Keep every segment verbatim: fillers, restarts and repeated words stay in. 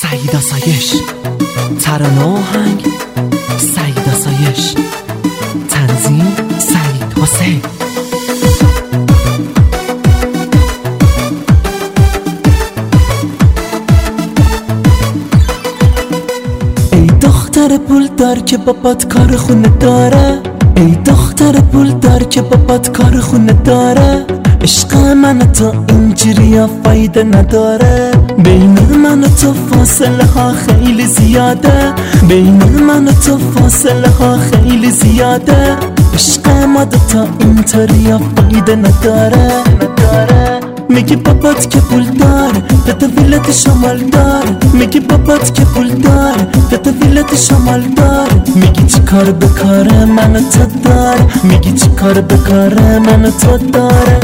سعید آسایش، ترانه و آهنگ سعید آسایش، تنظیم سعید حسین. ای دختر پول دار که بابات کار خونه داره، ای دختر پول دار که بابات کار خونه داره. عشق من تو اینجوری ها فایده نداره، بین من و تو فاصله ها خیلی زیاده، بین من و تو فاصله ها خیلی زیاده. عشق ما دوتا اینطوری ها فایده نداره. میگی بابات که پول داره داده ویلت شمال داره، میگی بابات که پول داره داده ویلت شمال داره. میگی چی کار به کار من و تو داره، میگی چی کار به کار من و تو داره.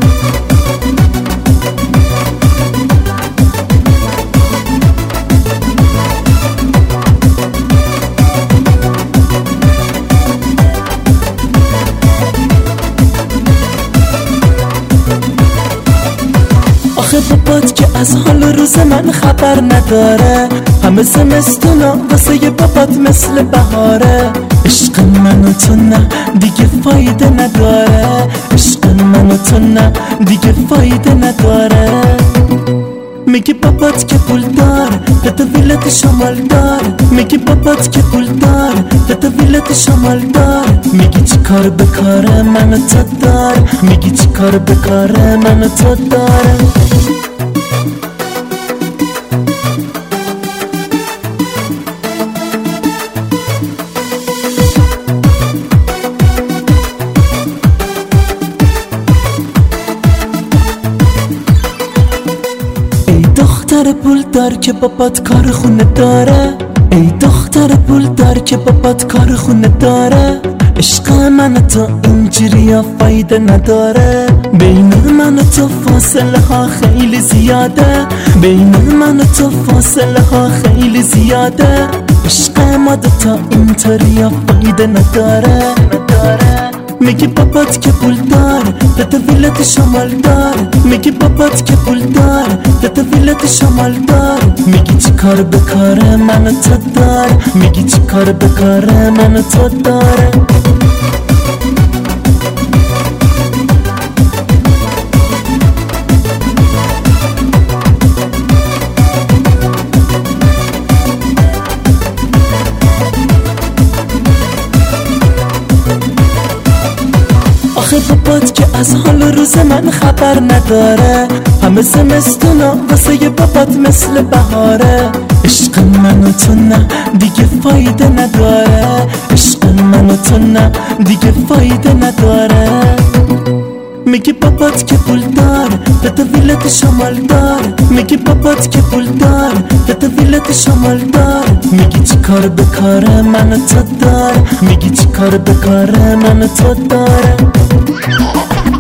آخه بابات که از حال روز من خبر نداره، همه زمستونا واسه بابات مثل بهاره. عشق من و تو نه دیگه فایده نداره، عشق من و تو نه دیگه فایده نداره. میگی بابات که پول داره داده ویلت شمال داره، میگی بابات که پول داره داده ویلت شمال داره. میگی چی کار به کار من و تو داره، میگی چی کار به کار من و تو داره. دختر پول دار که بابات کار خونه داره، ای دختر پول دار که بابات کار خونه داره. عشق من و تو اینجوری ها فایده نداره، بین من و تو فاصله ها خیلی زیاده، بین من و تو فاصله ها خیلی زیاده. عشق ما دوتا اینطوری ها فایده نداره. میگی بابات که پول داره داده ویلت شمال داره، میگی بابات که پول داره داده ویلت شمال داره. میگی چی کار به کار من و تو داره، میگی چی کار به کار من و تو داره. آخه بابات که از حال روز من خبر نداره، همه زمستونا واسه بابات مثل بهاره. عشق من و تو نه دیگه فایده نداره، عشق من و تو نه دیگه فایده نداره. میگی بابات که پول داره داده ویلت شمال داره، میگی بابات که پول داره داده ویلت شمال داره. میگی چی کار به کار من و تو داره، میگی چی کار به کار من و تو داره.